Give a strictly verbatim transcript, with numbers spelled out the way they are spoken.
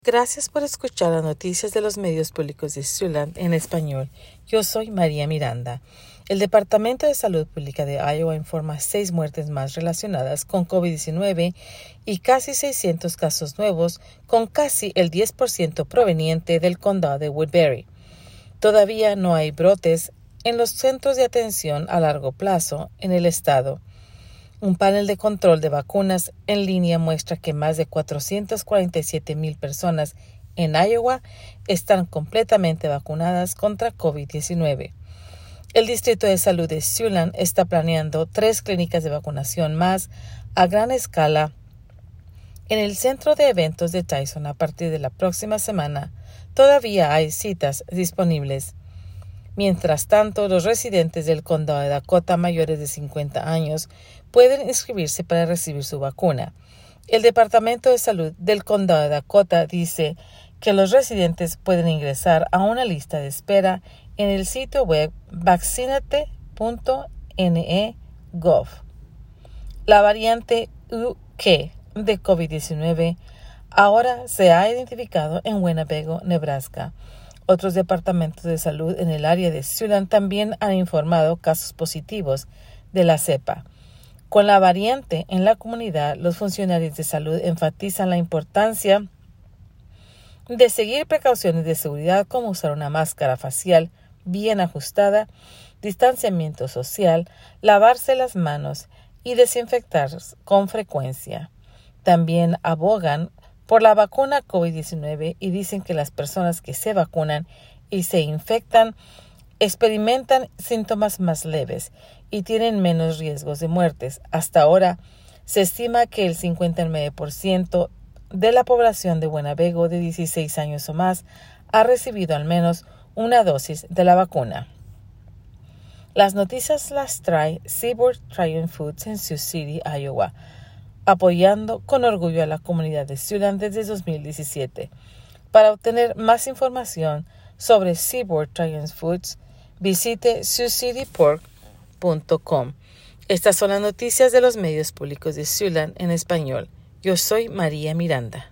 Gracias por escuchar las noticias de los medios públicos de Siouxland en español. Yo soy María Miranda. El Departamento de Salud Pública de Iowa informa seis muertes más relacionadas con COVID diecinueve y casi seiscientos casos nuevos, con casi el diez por ciento proveniente del condado de Woodbury. Todavía no hay brotes en los centros de atención a largo plazo en el estado. Un panel de control de vacunas en línea muestra que más de cuatrocientas cuarenta y siete mil personas en Iowa están completamente vacunadas contra COVID diecinueve. El Distrito de Salud de Siouxland está planeando tres clínicas de vacunación más a gran escala en el centro de eventos de Tyson a partir de la próxima semana. Todavía hay citas disponibles. Mientras tanto, los residentes del condado de Dakota mayores de cincuenta años pueden inscribirse para recibir su vacuna. El Departamento de Salud del condado de Dakota dice que los residentes pueden ingresar a una lista de espera en el sitio web vaccinate punto n e punto gov. La variante U K de COVID diecinueve ahora se ha identificado en Winnebago, Nebraska. Otros departamentos de salud en el área de Siouxland también han informado casos positivos de la cepa. Con la variante en la comunidad, los funcionarios de salud enfatizan la importancia de seguir precauciones de seguridad como usar una máscara facial bien ajustada, distanciamiento social, lavarse las manos y desinfectar con frecuencia. También abogan por la vacuna COVID diecinueve y dicen que las personas que se vacunan y se infectan experimentan síntomas más leves y tienen menos riesgos de muertes. Hasta ahora, se estima que el cincuenta y nueve por ciento de la población de Winnebago de dieciséis años o más ha recibido al menos una dosis de la vacuna. Las noticias las trae Seaboard Triumph Foods en Sioux City, Iowa, apoyando con orgullo a la comunidad de Siouxland desde dos mil diecisiete. Para obtener más información sobre Seaboard Triumph Foods, visite sioux city pork punto com. Estas son las noticias de los medios públicos de Siouxland en español. Yo soy María Miranda.